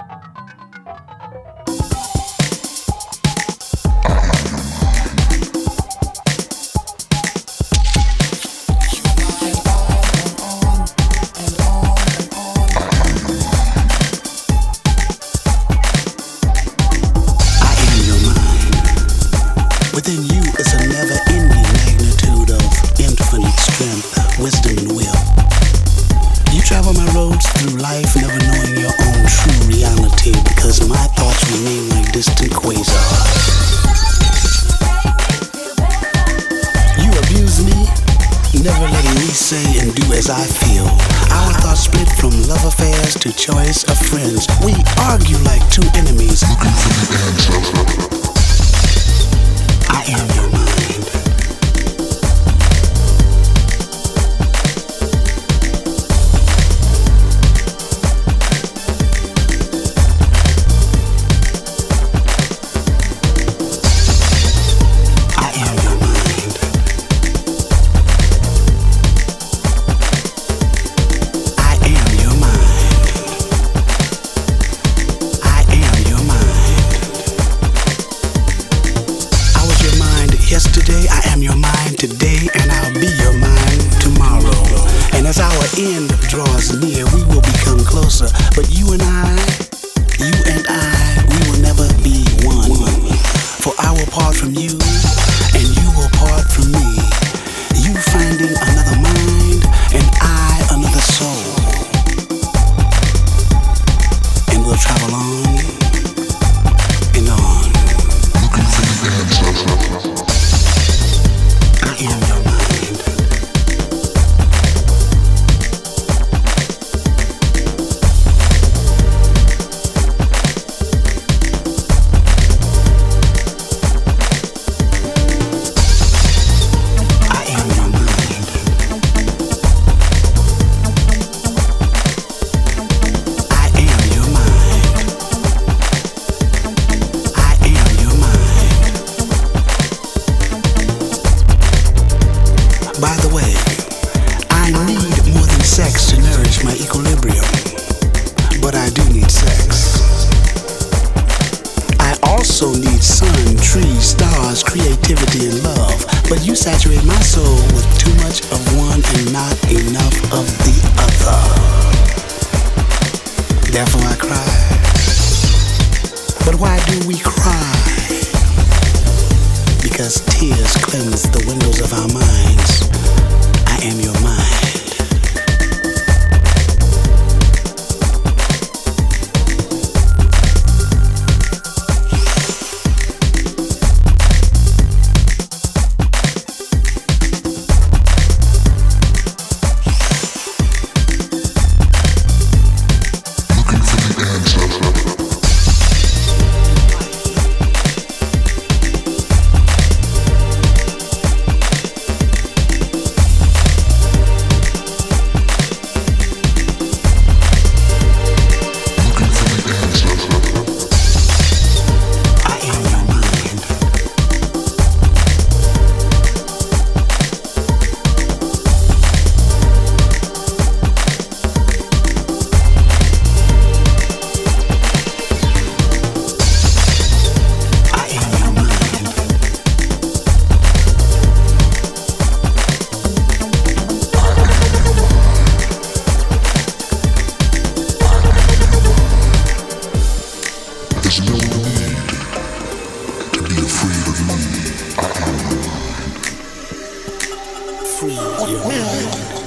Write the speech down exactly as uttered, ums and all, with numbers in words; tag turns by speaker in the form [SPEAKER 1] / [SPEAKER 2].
[SPEAKER 1] Within you is a never-ending magnitude of infinite strength, wisdom, and will. You travel my roads through life, never knowing your own true reality, because my thoughts remain like distant quasars. You abuse me, never letting me say and do as I feel. Our thoughts split from love affairs to choice of friends. We argue like two enemies, looking for the answer. I am your mind. I am your mind. I am your mind. I am your mind. Yesterday, I am your mind today, and I'll be your mind tomorrow. And as our end draws near, we will become closer. But you and I, you and I, we will never be one. For I will part from you, and you will part from me. You finding another mind, and I another soul. And we'll travel on and on, looking for the answer. I am your mind. I am your mind. I am your mind. I am your mind. By the way, I need more than sex to nourish my equilibrium, but I do need sex. I also need sun, trees, stars, creativity, and love, but you saturate my soul with too much of one and not enough of the other. Therefore I cry. But why do we cry? Because tears cleanse the windows of our minds. I am your mind. Looking for the answer. There's no need to be afraid of me. I am your mind. Free your mind.